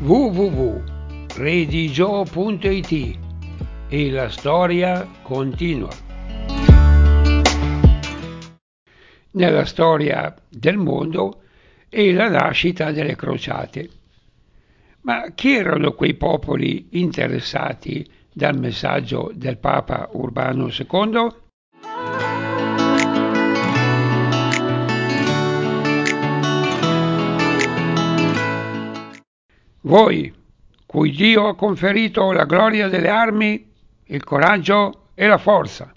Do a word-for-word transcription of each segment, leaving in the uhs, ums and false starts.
w w w punto redigio punto i t e la storia continua. Nella storia del mondo e la nascita delle crociate. Ma chi erano quei popoli interessati dal messaggio del Papa Urbano secondo? Voi, cui Dio ha conferito la gloria delle armi, il coraggio e la forza.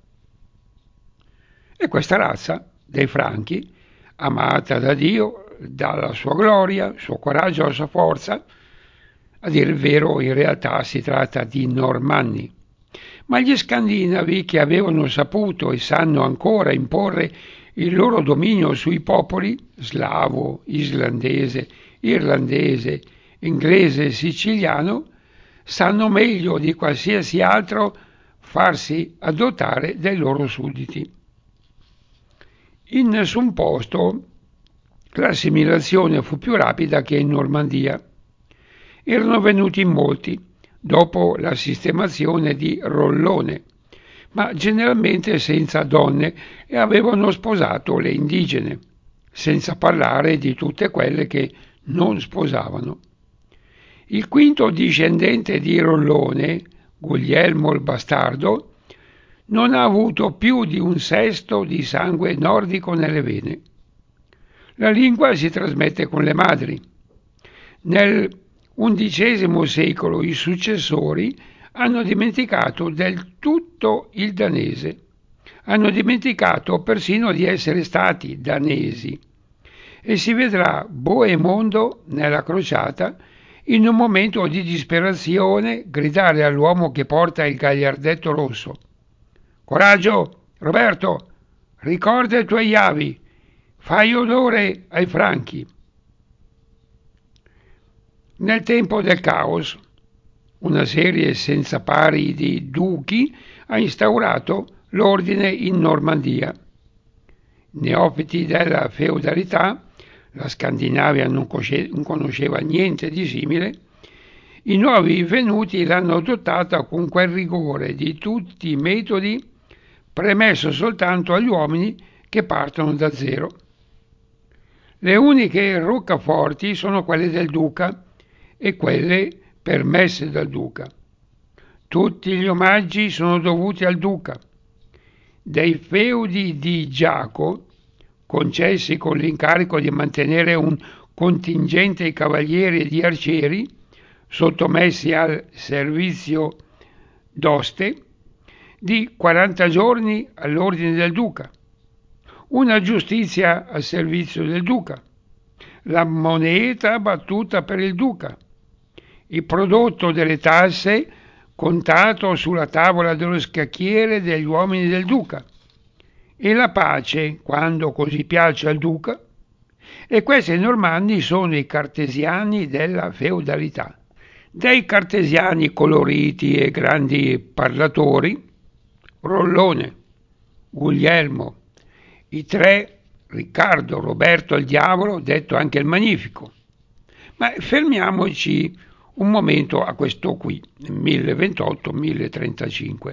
E questa razza, dei Franchi, amata da Dio, dalla sua gloria, il suo coraggio e la sua forza, a dire il vero in realtà si tratta di Normanni. Ma gli scandinavi, che avevano saputo e sanno ancora imporre il loro dominio sui popoli, slavo, islandese, irlandese, inglese e siciliano, sanno meglio di qualsiasi altro farsi adottare dai loro sudditi. In nessun posto l'assimilazione fu più rapida che in Normandia. Erano venuti in molti dopo la sistemazione di Rollone, ma generalmente senza donne, e avevano sposato le indigene, senza parlare di tutte quelle che non sposavano. Il quinto discendente di Rollone, Guglielmo il Bastardo, non ha avuto più di un sesto di sangue nordico nelle vene. La lingua si trasmette con le madri. Nel undicesimo secolo i successori hanno dimenticato del tutto il danese. Hanno dimenticato persino di essere stati danesi. E si vedrà Boemondo nella crociata, in un momento di disperazione, gridare all'uomo che porta il gagliardetto rosso: «Coraggio, Roberto, ricorda i tuoi avi, fai onore ai Franchi». Nel tempo del caos, una serie senza pari di duchi ha instaurato l'ordine in Normandia. Neofiti della feudalità, la Scandinavia non conosceva niente di simile, i nuovi venuti l'hanno adottata con quel rigore di tutti i metodi premesso soltanto agli uomini che partono da zero. Le uniche roccaforti sono quelle del duca e quelle permesse dal duca. Tutti gli omaggi sono dovuti al duca. Dei feudi di Giaco, concessi con l'incarico di mantenere un contingente di cavalieri e di arcieri, sottomessi al servizio d'oste, di quaranta giorni all'ordine del duca, una giustizia al servizio del duca, la moneta battuta per il duca, il prodotto delle tasse contato sulla tavola dello scacchiere degli uomini del duca, e la pace quando così piace al duca. E questi normanni sono i cartesiani della feudalità. Dei cartesiani coloriti e grandi parlatori, Rollone, Guglielmo, i tre Riccardo, Roberto il Diavolo, detto anche il Magnifico. Ma fermiamoci un momento a questo qui, mille ventotto mille trentacinque.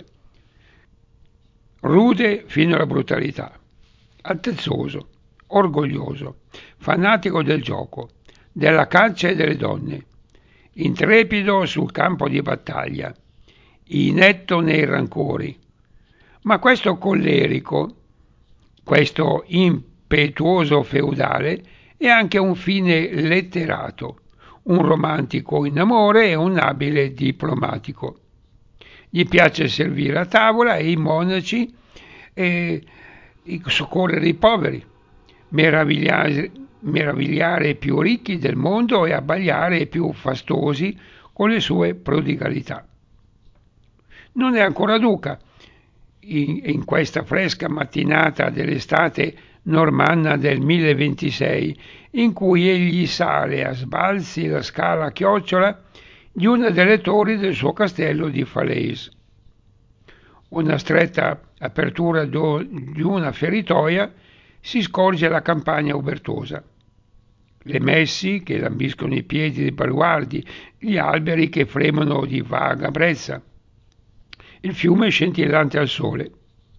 Rude fino alla brutalità, altezzoso, orgoglioso, fanatico del gioco, della caccia e delle donne, intrepido sul campo di battaglia, inetto nei rancori. Ma questo collerico, questo impetuoso feudale, è anche un fine letterato, un romantico in amore e un abile diplomatico. Gli piace servire a tavola e i monaci e soccorrere i poveri, meravigliare, meravigliare i più ricchi del mondo e abbagliare i più fastosi con le sue prodigalità. Non è ancora duca in, in questa fresca mattinata dell'estate normanna del mille ventisei, in cui egli sale a sbalzi la scala a chiocciola di una delle torri del suo castello di Falaise. Una stretta apertura do, di una feritoia si scorge la campagna ubertosa. le messi che lambiscono i piedi dei baluardi, gli alberi che fremono di vaga brezza, il fiume scintillante al sole.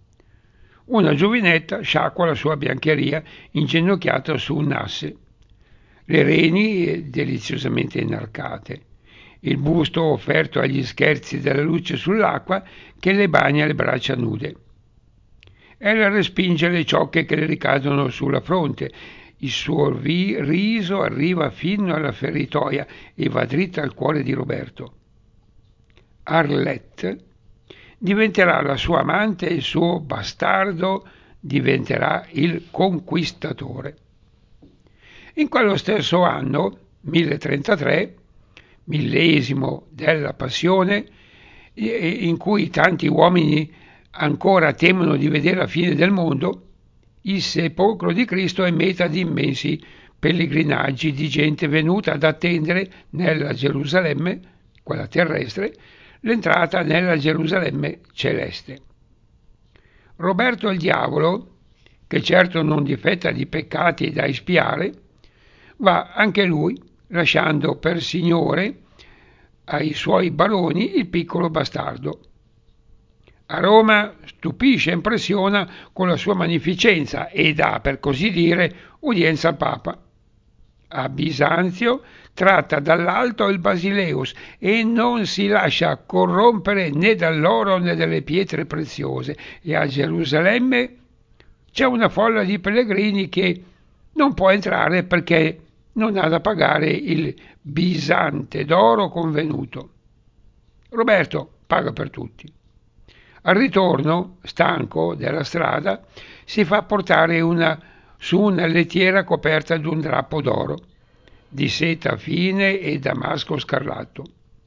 Una giovinetta sciacqua la sua biancheria inginocchiata su un asse, le reni deliziosamente inarcate, il busto offerto agli scherzi della luce sull'acqua che le bagna le braccia nude. Ella respinge le ciocche che le ricadono sulla fronte, il suo ri- riso arriva fino alla feritoia e va dritta al cuore di Roberto. Arlette diventerà la sua amante e il suo bastardo diventerà il conquistatore. In quello stesso anno, milletrentatré, millesimo della passione, in cui tanti uomini ancora temono di vedere la fine del mondo, il sepolcro di Cristo è meta di immensi pellegrinaggi di gente venuta ad attendere nella Gerusalemme, quella terrestre, l'entrata nella Gerusalemme celeste. Roberto il diavolo, che certo non difetta di peccati da espiare, va anche lui lasciando per signore ai suoi baroni il piccolo bastardo. A Roma stupisce e impressiona con la sua magnificenza e dà, per così dire, udienza al Papa. A Bisanzio tratta dall'alto il Basileus e non si lascia corrompere né dall'oro né dalle pietre preziose, e a Gerusalemme c'è una folla di pellegrini che non può entrare perché non ha da pagare il bisante d'oro convenuto. Roberto paga per tutti. Al ritorno, stanco della strada, si fa portare una, su una lettiera coperta d'un drappo d'oro, di seta fine e damasco scarlatto.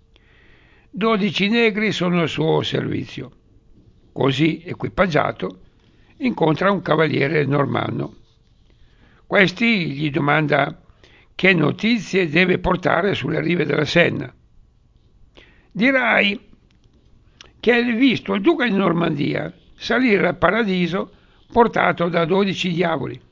Dodici negri sono al suo servizio. Così equipaggiato, incontra un cavaliere normanno. Questi gli domanda che notizie deve portare sulle rive della Senna. Dirai che hai visto il duca di Normandia salire al paradiso portato da dodici diavoli.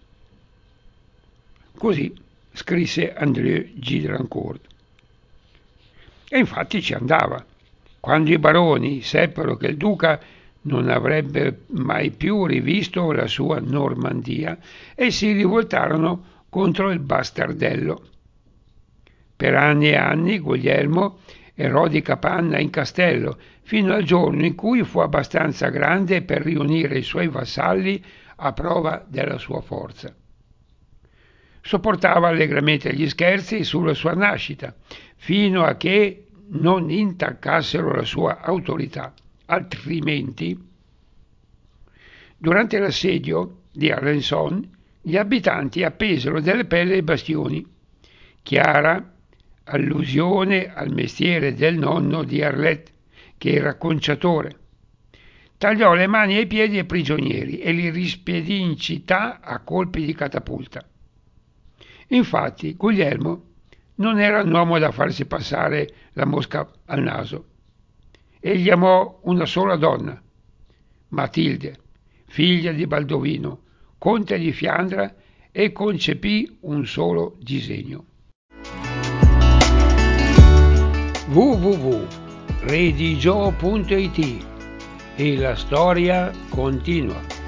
Così scrisse André Gidrancourt. E infatti ci andava. Quando i baroni seppero che il duca non avrebbe mai più rivisto la sua Normandia, e si rivoltarono contro il bastardello. Per anni e anni Guglielmo errò di capanna in castello, fino al giorno in cui fu abbastanza grande per riunire i suoi vassalli a prova della sua forza. Sopportava allegramente gli scherzi sulla sua nascita, fino a che non intaccassero la sua autorità, altrimenti, durante l'assedio di Alençon, gli abitanti appesero delle pelle ai bastioni, chiara allusione al mestiere del nonno di Arlette, che era conciatore. Tagliò le mani e i piedi ai prigionieri e li rispedì in città a colpi di catapulta. Infatti Guglielmo non era un uomo da farsi passare la mosca al naso. Egli amò una sola donna, Matilde, figlia di Baldovino, conte di Fiandra, e concepì un solo disegno. w w w punto redigio punto it e la storia continua.